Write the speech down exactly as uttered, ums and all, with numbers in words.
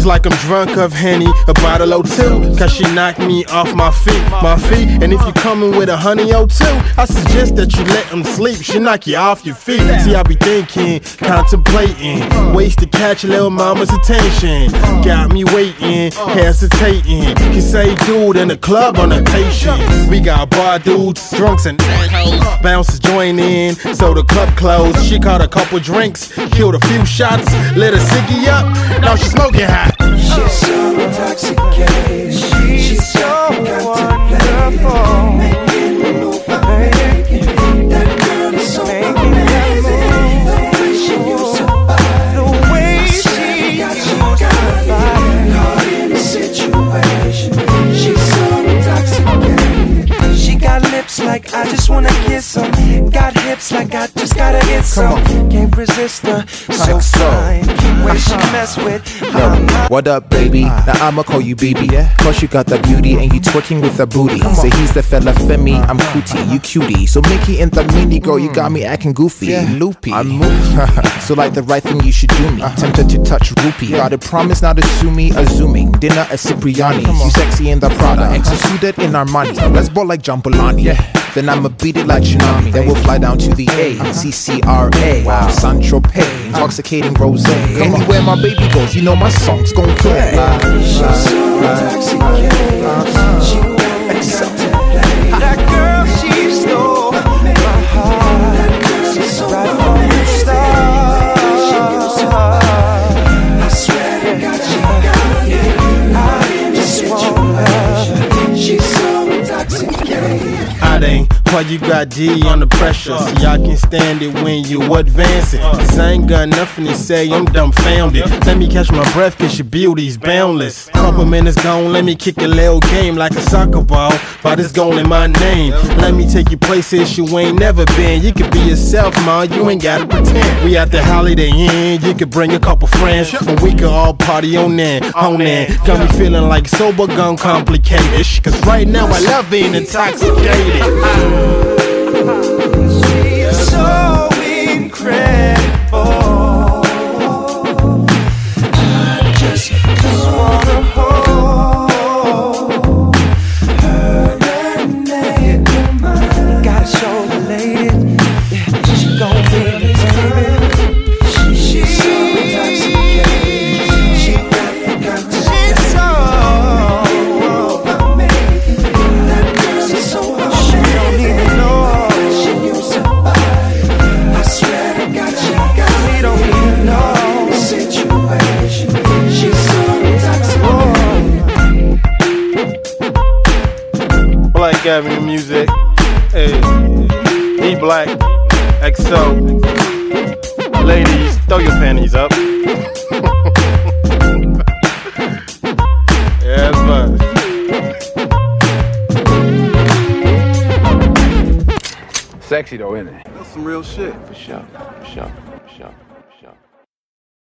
like I'm drunk of Henny, a bottle or two, cause she knocked me off my feet, my feet. And if you coming with a honey or two, I suggest that you let them sleep. She knock you off your feet. See, I be thinking, contemplating, ways to catch little mama's attention. Got me waiting, hesitating. He say dude in the club on a patient. We got bar dudes, drunks and assholes. Bouncers join in, so the club closed. She caught a couple drinks, killed a few shots, lit a ciggy up. Now she smoking hot. She's so intoxicated. She's so wonderful. Making the move, making that girl is so amazing. The way she used her body, the way she used her body, caught in a situation. She's so intoxicated. She got lips like I just wanna kiss them. Got hips like I just gotta get some. Can't resist her, so fine. When she mess with Yo, what up, baby? Now I'ma call you baby. Cause you got the beauty and you twerking with the booty. Say he's the fella Femi, I'm cootie, you cutie. So Mickey in the mini, girl, you got me acting goofy. Loopy, I'm moving. So like the right thing you should do me. Tempted to touch rupee. Got a promise not to sue me, a zooming. Dinner at Cipriani. You sexy in the Prada, executed in Armani. Let's ball like Jambalani. Then I'ma beat it like tsunami. Then we'll fly down to the A, C C R A, wow. Saint-Tropez, intoxicating rosé. Anywhere my baby goes, you know my song's gon' play. she's so intoxicated. She wakes up to play. That girl, she stole my heart. That girl, she's so right from the start. I swear to God, she got it. I just want her. She's so intoxicated. I ain't why you got D on the pressure. See, I can stand it when you advancing. Cause I ain't got nothing to say, I'm dumbfounded. Let me catch my breath, cause your beauty's boundless. Couple minutes gone, let me kick a little game like a soccer ball. But it's gone in my name. Let me take you places you ain't never been. You can be yourself, ma, you ain't gotta pretend. We at the Holiday Inn, you can bring a couple friends. And we can all party on that, on that. Got me feeling like sober gun complicated. Cause right now I love being intoxicated. She is so incredible. I just, just wanna hold her and make her mine. Gotta show the lady, yeah, she gon' be me, baby. She, she's so intoxicated. She got the got to she's so amazing. That girl is so she don't even know. She used her body. I swear to God, she got we don't even know the situation. She's so intoxicated. Black Avenue Music, hey, E Black, X O. Ladies, throw your panties up. Yeah, but Sexy though, isn't it? That's some real shit. For sure, for sure, for sure.